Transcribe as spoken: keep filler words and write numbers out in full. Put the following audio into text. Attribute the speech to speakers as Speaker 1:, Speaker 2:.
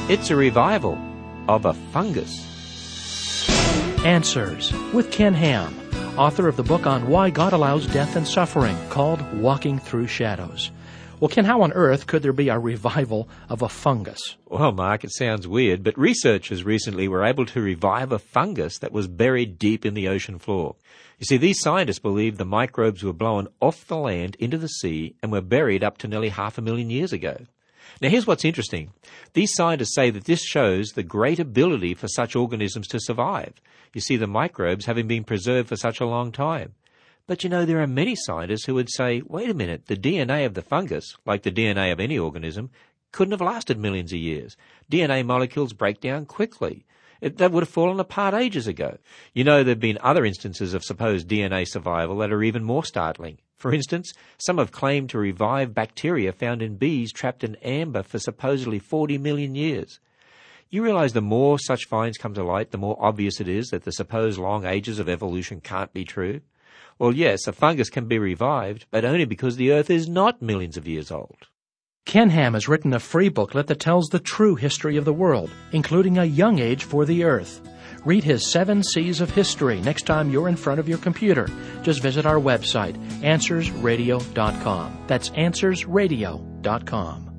Speaker 1: It's a revival of a fungus.
Speaker 2: Answers with Ken Ham, author of the book on why God allows death and suffering, called Walking Through Shadows. Well, Ken, how on earth could there be a revival of a fungus?
Speaker 1: Well, Mark, it sounds weird, but researchers recently were able to revive a fungus that was buried deep in the ocean floor. You see, these scientists believe the microbes were blown off the land into the sea and were buried up to nearly half a million years ago. Now, here's what's interesting. These scientists say that this shows the great ability for such organisms to survive. You see, the microbes having been preserved for such a long time. But, you know, there are many scientists who would say, wait a minute, the D N A of the fungus, like the D N A of any organism, couldn't have lasted millions of years. D N A molecules break down quickly. It, that would have fallen apart ages ago. You know, there have been other instances of supposed D N A survival that are even more startling. For instance, some have claimed to revive bacteria found in bees trapped in amber for supposedly forty million years. You realize the more such finds come to light, the more obvious it is that the supposed long ages of evolution can't be true. Well, yes, a fungus can be revived, but only because the Earth is not millions of years old.
Speaker 2: Ken Ham has written a free booklet that tells the true history of the world, including a young age for the Earth. Read his Seven Seas of History next time you're in front of your computer. Just visit our website, answers radio dot com. That's answers radio dot com.